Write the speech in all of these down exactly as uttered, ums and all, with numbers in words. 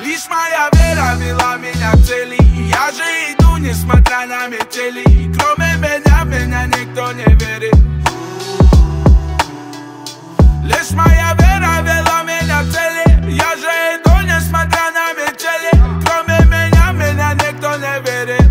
Лишь моя вера вела меня к цели, и я же иду, несмотря на метели. И кроме меня, в меня никто не верит. Лишь моя вера вела меня к цели, я же иду, несмотря на метели. Кроме меня, в меня никто не верит.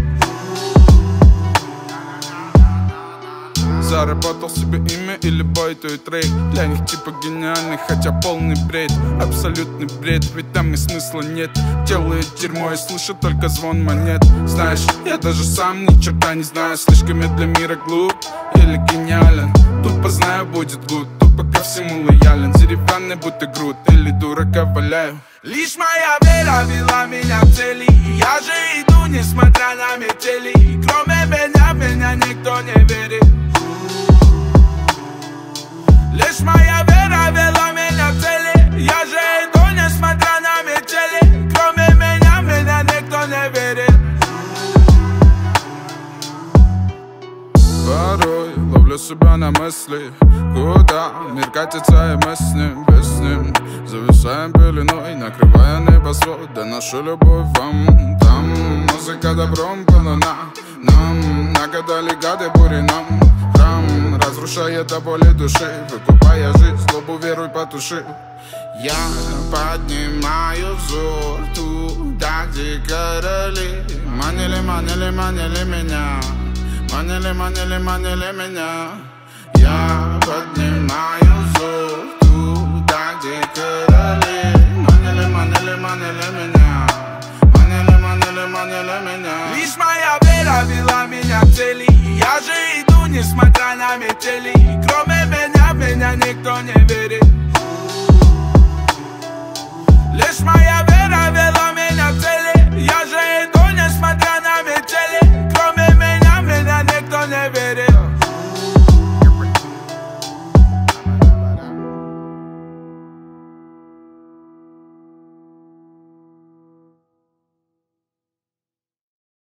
Заработал себе имя или байту и трейд. Для них типа гениальный, хотя полный бред. Абсолютный бред, ведь там и смысла нет. Делают дерьмо и слышат только звон монет. Знаешь, я даже сам ни черта не знаю. Слишком я для мира глуп или гениален. Тупо знаю, будет гуд, тупо ко всему лоялен. Деревянный будто груд или дурака валяю. Лишь моя вера вела меня к цели, и я же иду, несмотря на метели. И кроме меня, в меня никто не верит. Лишь моя вера вела меня к цели, я же иду, несмотря на метели. Кроме меня, в меня никто не верит. Порой ловлю себя на мысли, куда мир катится, и мы с ним, без с ним. Зависаем пеленой, накрывая небосвод. Да нашу любовь вам там. Музыка добром полна нам. Нагадали гады бури нам храм, разрушая до боли души, выкупая жизнь, злобу веруй потуши. Я поднимаю взор туда, где короли манили, манили, манили меня. Манили, манили, манили меня. Я поднимаю взор туда, где короли манили, манили, манили меня. Манили, манили, манили меня. Лишь моя вера вела меня к цели, и я же иду, несмотря на метели. И кроме меня, в меня никто не верит.